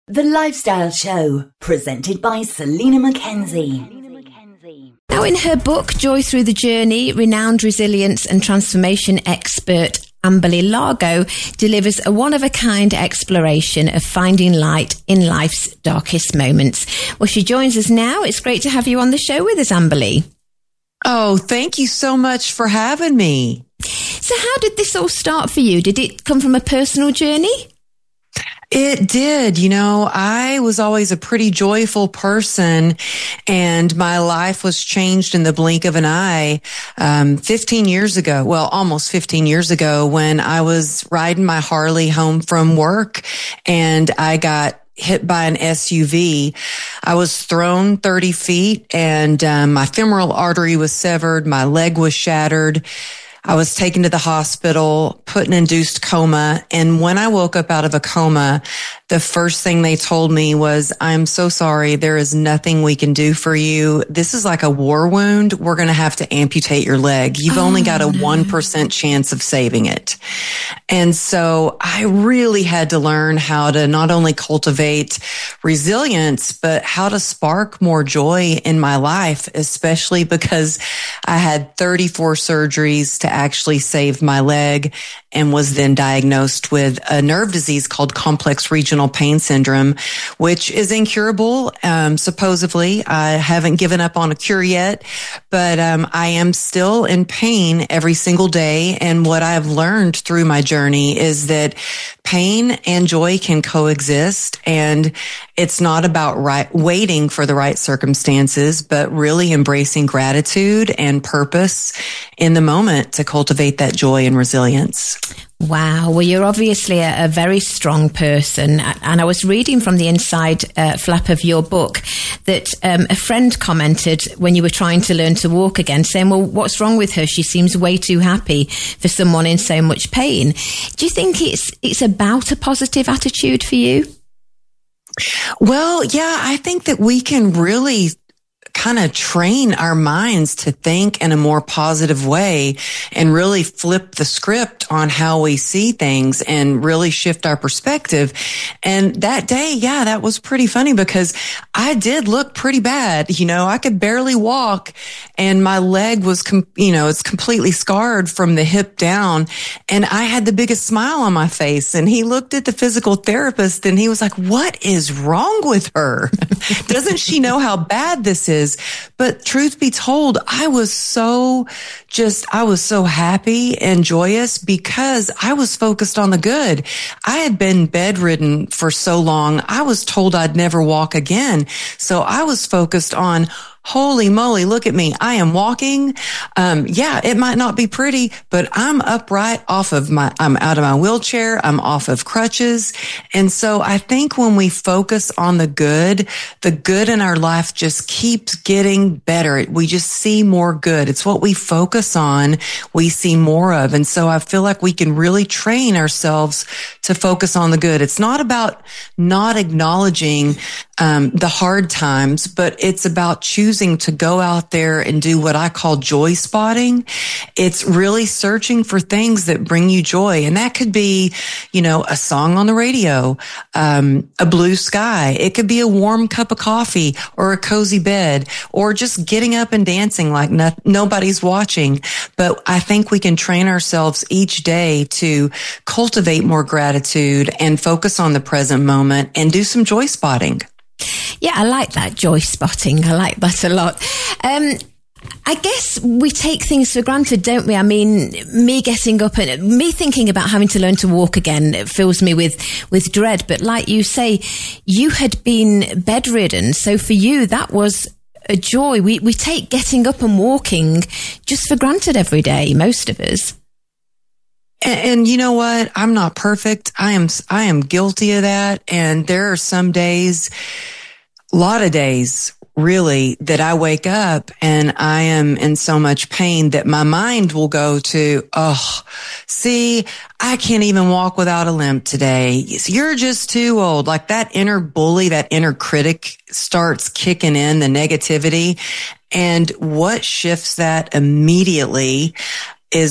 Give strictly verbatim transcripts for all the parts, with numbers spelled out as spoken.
The Lifestyle Show, presented by Selena McKenzie. Now, in her book, Joy Through the Journey, renowned resilience and transformation expert Amberly Largo delivers a one-of-a-kind exploration of finding light in life's darkest moments. Well, she joins us now. It's great to have you on the show with us, Amberly. Oh, thank you so much for having me. So how did this all start for you? Did it come from a personal journey? It did. You know, I was always a pretty joyful person, and my life was changed in the blink of an eye. Um, fifteen years ago, well, almost fifteen years ago, when I was riding my Harley home from work and I got hit by an S U V. I was thrown thirty feet and um, my femoral artery was severed. My leg was shattered. I was taken to the hospital, put in induced coma. And when I woke up out of a coma, the first thing they told me was, I'm so sorry. There is nothing we can do for you. This is like a war wound. We're going to have to amputate your leg. You've oh, only got a no. one percent chance of saving it. And so I really had to learn how to not only cultivate resilience, but how to spark more joy in my life, especially because I had thirty-four surgeries to actually saved my leg and was then diagnosed with a nerve disease called complex regional pain syndrome, which is incurable. Um, supposedly, I haven't given up on a cure yet, but um, I am still in pain every single day. And what I've learned through my journey is that pain and joy can coexist, and it's not about right, waiting for the right circumstances, but really embracing gratitude and purpose in the moment to cultivate that joy and resilience. Wow. Well, you're obviously a, a very strong person. And I was reading from the inside uh, flap of your book that um, a friend commented when you were trying to learn to walk again, saying, well, what's wrong with her? She seems way too happy for someone in so much pain. Do you think it's it's about a positive attitude for you? Well, yeah, I think that we can really kind of train our minds to think in a more positive way and really flip the script on how we see things and really shift our perspective. And that day, yeah, that was pretty funny because I did look pretty bad. You know, I could barely walk and my leg was, com- you know, it's completely scarred from the hip down. And I had the biggest smile on my face. And he looked at the physical therapist and he was like, what is wrong with her? Doesn't she know how bad this is? But truth be told, I was so just, I was so happy and joyous because I was focused on the good. I had been bedridden for so long. I was told I'd never walk again. So I was focused on, holy moly, look at me. I am walking. Um, yeah, it might not be pretty, but I'm upright off of my, I'm out of my wheelchair. I'm off of crutches. And so I think when we focus on the good, the good in our life just keeps getting better. We just see more good. It's what we focus on, we see more of. And so I feel like we can really train ourselves to focus on the good. It's not about not acknowledging um, the hard times, but it's about choosing to go out there and do what I call joy spotting. It's really searching for things that bring you joy. And that could be, you know, a song on the radio, um, a blue sky. It could be a warm cup of coffee or a cozy bed or just getting up and dancing like no, nobody's watching. But I think we can train ourselves each day to cultivate more gratitude and focus on the present moment and do some joy spotting. Yeah, I like that joy spotting. I like that a lot. Um, I guess we take things for granted, don't we? I mean, me getting up and me thinking about having to learn to walk again, it fills me with, with dread. But like you say, you had been bedridden. So for you, that was a joy. We, we take getting up and walking just for granted every day, most of us. And, and you know what? I'm not perfect. I am, I am guilty of that. And there are some days, a lot of days, really, that I wake up and I am in so much pain that my mind will go to, oh, see, I can't even walk without a limp today. You're just too old. Like that inner bully, that inner critic starts kicking in the negativity. And what shifts that immediately is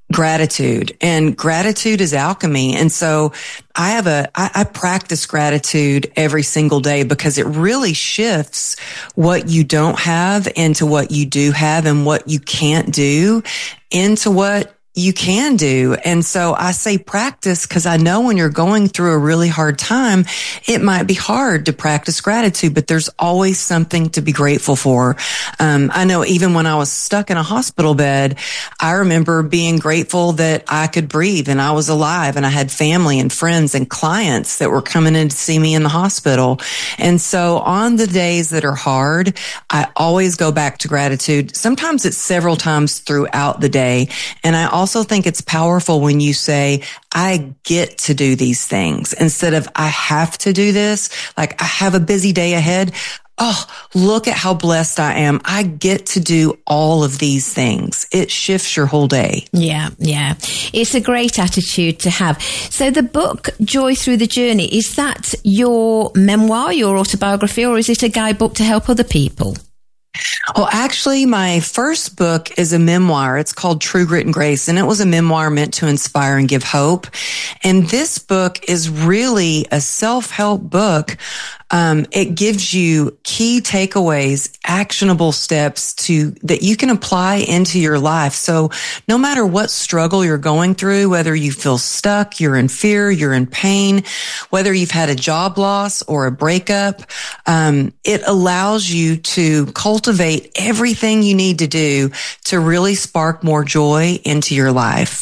gratitude, and gratitude is alchemy. And so I have a, I, I practice gratitude every single day because it really shifts what you don't have into what you do have, and what you can't do into what you can do. And so I say practice because I know when you're going through a really hard time, it might be hard to practice gratitude, but there's always something to be grateful for. Um, I know even when I was stuck in a hospital bed, I remember being grateful that I could breathe and I was alive, and I had family and friends and clients that were coming in to see me in the hospital. And so on the days that are hard, I always go back to gratitude. Sometimes it's several times throughout the day. And I also also think it's powerful when you say, I get to do these things instead of I have to do this. Like I have a busy day ahead. Oh, look at how blessed I am. I get to do all of these things. It shifts your whole day. Yeah, yeah. It's a great attitude to have. So the book, Joy Through the Journey, is that your memoir, your autobiography, or is it a guidebook to help other people? Well, actually, my first book is a memoir. It's called True Grit and Grace, and it was a memoir meant to inspire and give hope. And this book is really a self-help book. Um, it gives you key takeaways, actionable steps to that you can apply into your life. So no matter what struggle you're going through, whether you feel stuck, you're in fear, you're in pain, whether you've had a job loss or a breakup, um, it allows you to cultivate everything you need to do to really spark more joy into your life.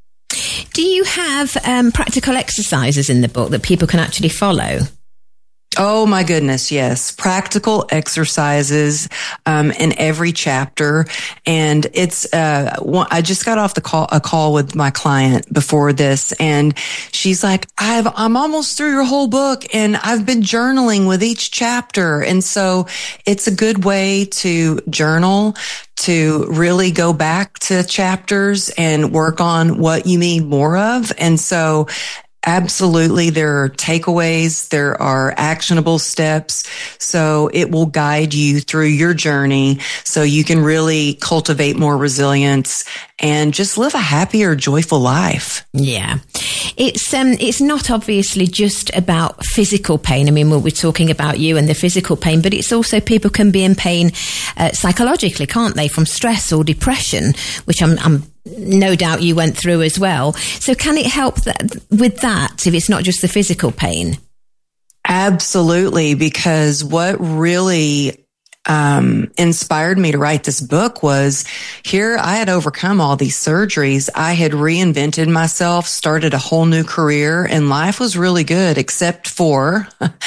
Do you have um, practical exercises in the book that people can actually follow? Oh my goodness, yes. Practical exercises um in every chapter. And it's uh one, I just got off the call a call with my client before this, and she's like, I've I'm almost through your whole book and I've been journaling with each chapter. And so it's a good way to journal, to really go back to chapters and work on what you need more of. And so absolutely, there are takeaways, there are actionable steps, so it will guide you through your journey so you can really cultivate more resilience and just live a happier, joyful life. Yeah. It's um it's not obviously just about physical pain. I mean, we'll be talking about you and the physical pain, but it's also people can be in pain uh, psychologically, can't they, from stress or depression, which I'm I'm no doubt you went through as well. So can it help that, with that if it's not just the physical pain? Absolutely, because what really um inspired me to write this book was here I had overcome all these surgeries. I had reinvented myself, started a whole new career, and life was really good, except for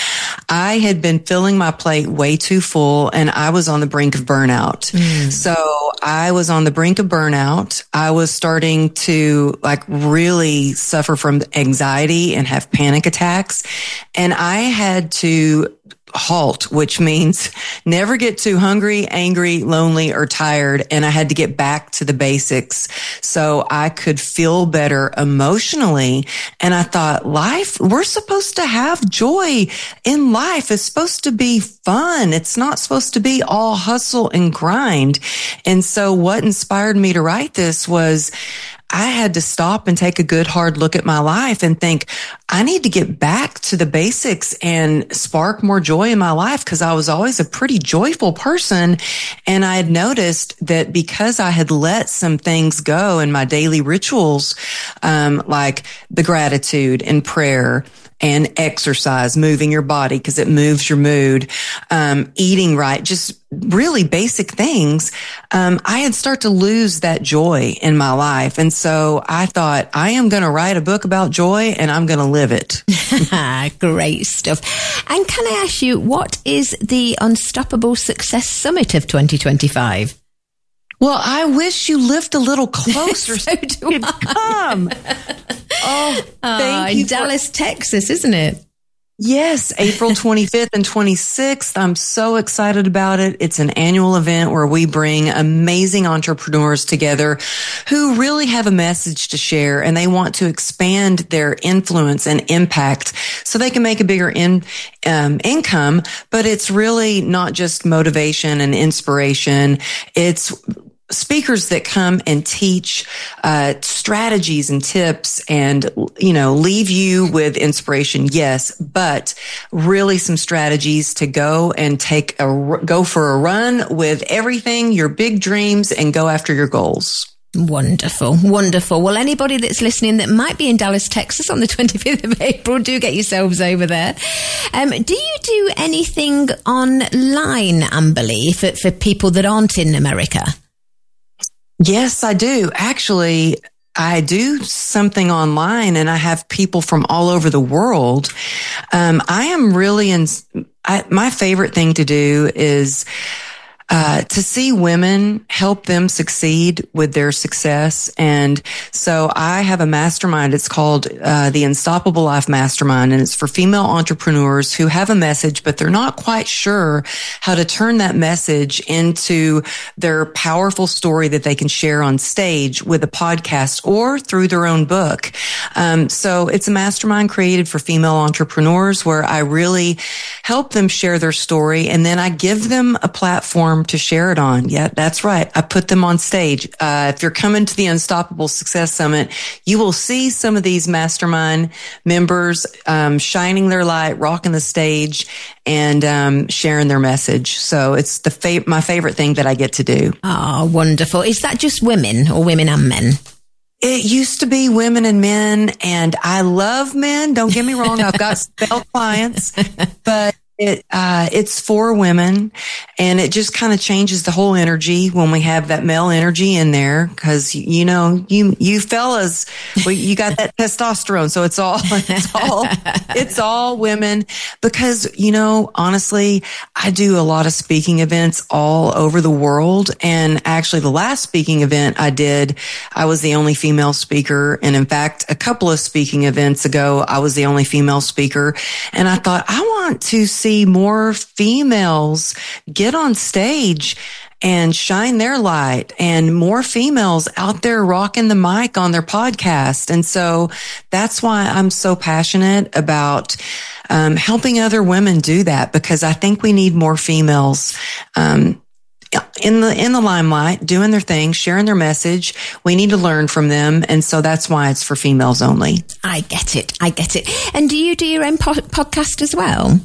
I had been filling my plate way too full and I was on the brink of burnout. Mm. So I was on the brink of burnout. I was starting to like really suffer from anxiety and have panic attacks. And I had to halt, which means never get too hungry, angry, lonely, or tired. And I had to get back to the basics so I could feel better emotionally. And I thought, life, we're supposed to have joy in life. It's supposed to be fun. It's not supposed to be all hustle and grind. And so what inspired me to write this was I had to stop and take a good hard look at my life and think, I need to get back to the basics and spark more joy in my life, because I was always a pretty joyful person. And I had noticed that because I had let some things go in my daily rituals, um, like the gratitude and prayer and exercise, moving your body because it moves your mood, um, eating right, just really basic things, um, I had started to lose that joy in my life. And so I thought, I am going to write a book about joy and I'm going to live it. Great stuff. And can I ask you, what is the Unstoppable Success Summit of twenty twenty-five? Well, I wish you lived a little closer so do you could come. Oh, thank oh, you. In Dallas, for- Texas, isn't it? Yes, April twenty-fifth and twenty-sixth. I'm so excited about it. It's an annual event where we bring amazing entrepreneurs together who really have a message to share and they want to expand their influence and impact so they can make a bigger in, um, income. But it's really not just motivation and inspiration. It's speakers that come and teach uh, strategies and tips and, you know, leave you with inspiration. Yes, but really some strategies to go and take a, go for a run with everything, your big dreams, and go after your goals. Wonderful, wonderful. Well, anybody that's listening that might be in Dallas, Texas on the twenty-fifth of April, do get yourselves over there. Um, do you do anything online, Amberly, for, for people that aren't in America? Yes, I do. Actually, I do something online and I have people from all over the world. Um, I am really in, I, my favorite thing to do is Uh, to see women, help them succeed with their success. And so I have a mastermind. It's called uh, the Unstoppable Life Mastermind, and it's for female entrepreneurs who have a message, but they're not quite sure how to turn that message into their powerful story that they can share on stage with a podcast or through their own book. Um, so it's a mastermind created for female entrepreneurs where I really help them share their story, and then I give them a platform to share it on. Yeah, that's right. I put them on stage. Uh, if you're coming to the Unstoppable Success Summit, you will see some of these mastermind members um, shining their light, rocking the stage, and um, sharing their message. So it's the fa- my favorite thing that I get to do. Oh, wonderful. Is that just women or women and men? It used to be women and men, and I love men. Don't get me wrong. I've got male clients, but It, uh, it's for women, and it just kind of changes the whole energy when we have that male energy in there. Cause you know, you, you fellas, well, you got that testosterone. So it's all, it's all, it's all women because, you know, honestly, I do a lot of speaking events all over the world. And actually the last speaking event I did, I was the only female speaker. And in fact, a couple of speaking events ago, I was the only female speaker. And I thought, I want to see see more females get on stage and shine their light, and more females out there rocking the mic on their podcast. And so that's why I'm so passionate about um, helping other women do that, because I think we need more females um, in the in the limelight, doing their thing, sharing their message. We need to learn from them, and so that's why it's for females only. I get it. I get it. And do you do your own po- podcast as well?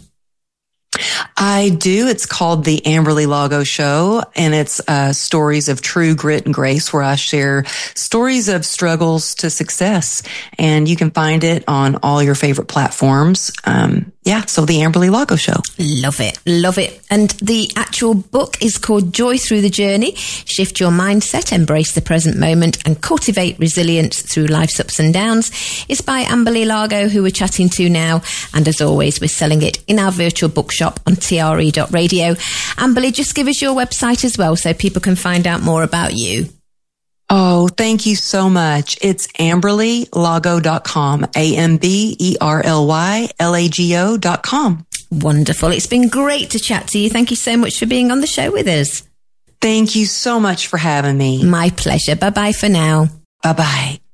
I do. It's called the Amberly Lago Show, and it's uh, stories of true grit and grace, where I share stories of struggles to success. And you can find it on all your favorite platforms. Um, yeah, so the Amberly Lago Show. Love it. Love it. And the actual book is called Joy Through the Journey. Shift your mindset, embrace the present moment, and cultivate resilience through life's ups and downs. It's by Amberly Lago, who we're chatting to now. And as always, we're selling it in our virtual bookshop on T R E dot radio. Amberly, just give us your website as well so people can find out more about you. Oh, thank you so much. It's amberly lago dot com, A M B E R L Y L A G O dot com. Wonderful. It's been great to chat to you. Thank you so much for being on the show with us. Thank you so much for having me. My pleasure. Bye-bye for now. Bye-bye.